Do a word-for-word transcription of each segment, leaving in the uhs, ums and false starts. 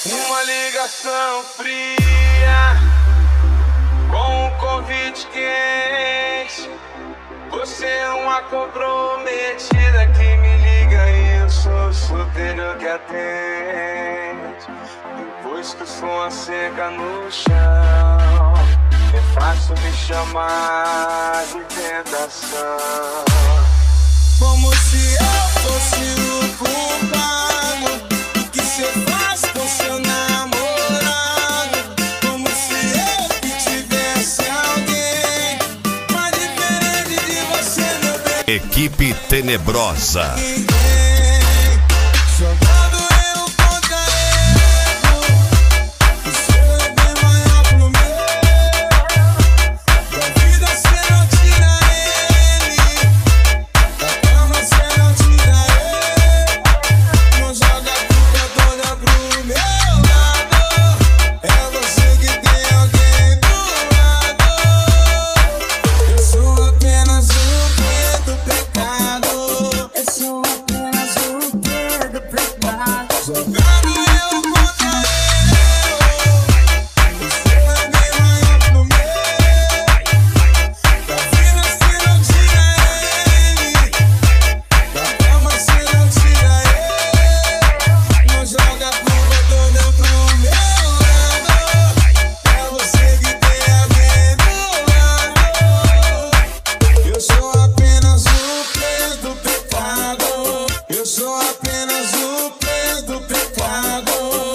Uma ligação fria com um convite quente. Você é uma comprometida que me liga e eu sou o solteiro que atende. Depois que o som seca no chão, é fácil me chamar de tentação. Como se eu fosse o culpado do que cê faz com seu namorado. Como se eu que tivesse alguém mais diferente de você, meu bem. Equipe Tenebrosa. Jogando eu contra erro, o seu é bem maior pro meu. Da vida cê não tira ele, da cama cê não tira ele. Não joga a culpa toda pro meu lado. É você que tem alguém do lado. Eu sou apenas o que do pecado. Eu sou apenas o que do pecado. Jogando eu contra eu, o seu é bem maior pro meu. Da vida cê não tira ele, da cama cê não tira ele. Não joga a culpa toda pro meu lado. É você que tem alguém do lado. Eu sou apenas o que do pecado. Eu sou apenas o que do pecado.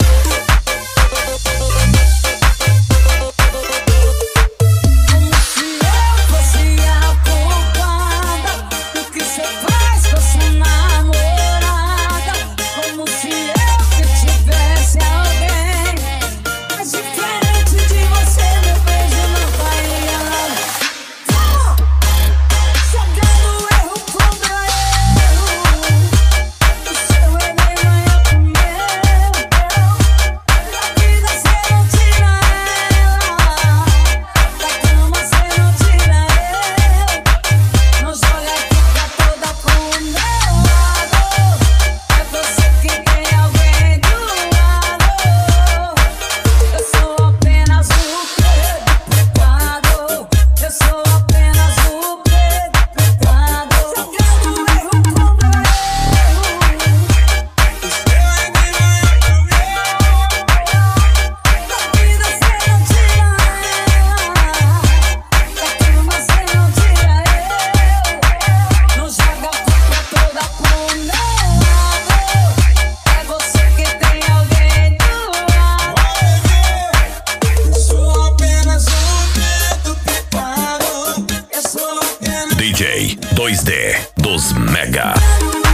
Como se eu fosse a culpada do que cê faz com sua namorada. Como se eu que tivesse alguém mais diferente de você, meu beijo não faria nada. Jogando erro contra erro, o seu é bem maior que o meu. Da vida cê não tira ela, da cama cê não tira ele. Não joga a culpa toda pro meu lado. É você que tem alguém do lado. Eu sou apenas o que do pecado. Eu sou apenas o que do pecado. Jogando erro contra erro, o seu é bem maior que o meu. Da vida cê não tira ela, da cama cê não tira ele. Não joga a culpa toda pro meu lado. É você que tem alguém do lado. Eu sou apenas o que do pecado. Eu sou apenas D J dois D dos Mega.